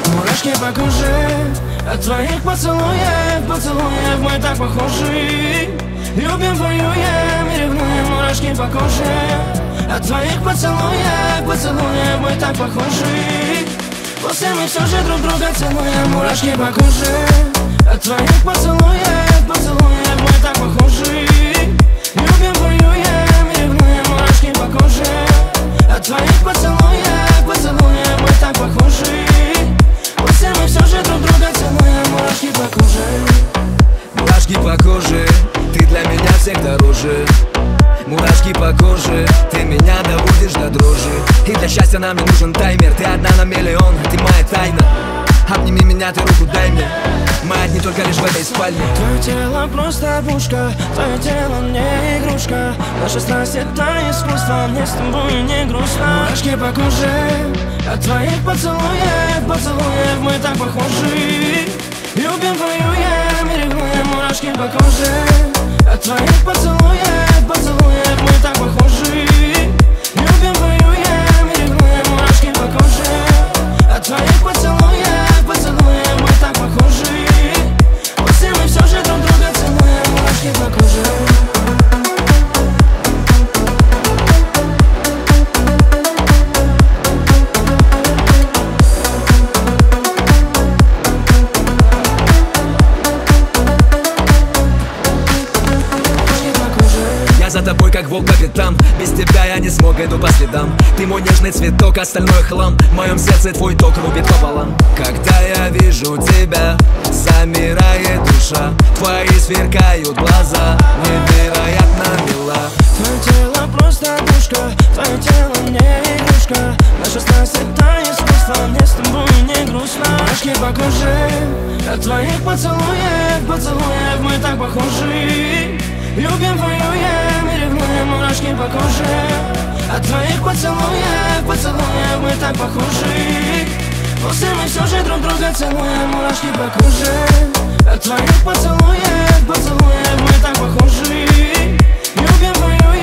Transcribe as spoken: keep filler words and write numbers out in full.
Мурашки по коже от твоих поцелуев, поцелуев мы так похожи. Любим, воюем и ревнуем, мурашки по коже от твоих поцелуев, поцелуев мы так похожи. После мы все же друг друга целуем, мурашки по коже от твоих поцелуев, поцелуев мы так похожи. Любим, воюем и ревнуем, мурашки по коже от твоих поцелуев, поцелуев мы так похожи. После мы все же друг друга целуем, мурашки по коже. Мурашки по коже, ты для меня всех дороже. Мурашки по коже, ты меня доводишь до дрожи. И для счастья нам не нужен таймер. Ты одна на миллион, ты моя тайна. Обними меня, ты руку дай мне. Мы одни только лишь в этой спальне. Твое тело просто пушка, твое тело не игрушка. Наша страсть это искусство, мне с тобой не грустно. Мурашки по коже от твоих поцелуев, поцелуев мы так похожи. Любим, воюем и ревнуем, мурашки по коже от твоих поцелуев, поцелуев мы так похожи. Любим, воюем и ревнуем, мурашки по коже от твоих поцелуев, поцелуев мы так похожи. После мы все же друг друга целуем, мурашки по коже. Я за тобой как волк по пятам. Без тебя я не смог, иду по следам. Ты мой нежный цветок, остальное хлам. В моем сердце твой ток рубит пополам. Когда я вижу тебя, замирает душа. Твои сверкают глаза, невероятно мила. Твое тело просто пушка, твое тело не игрушка. Наша страсть это искусство, мне с тобой не грустно. Мурашки по коже от твоих поцелуев, поцелуев мы так похожи. Любим, воюем и ревнуем, мурашки по коже от твоих поцелуев, поцелуев мы так похожи. После мы все же друг друга целуем, мурашки по коже от твоих поцелуев, поцелуев мы так похожи. Любим, воюем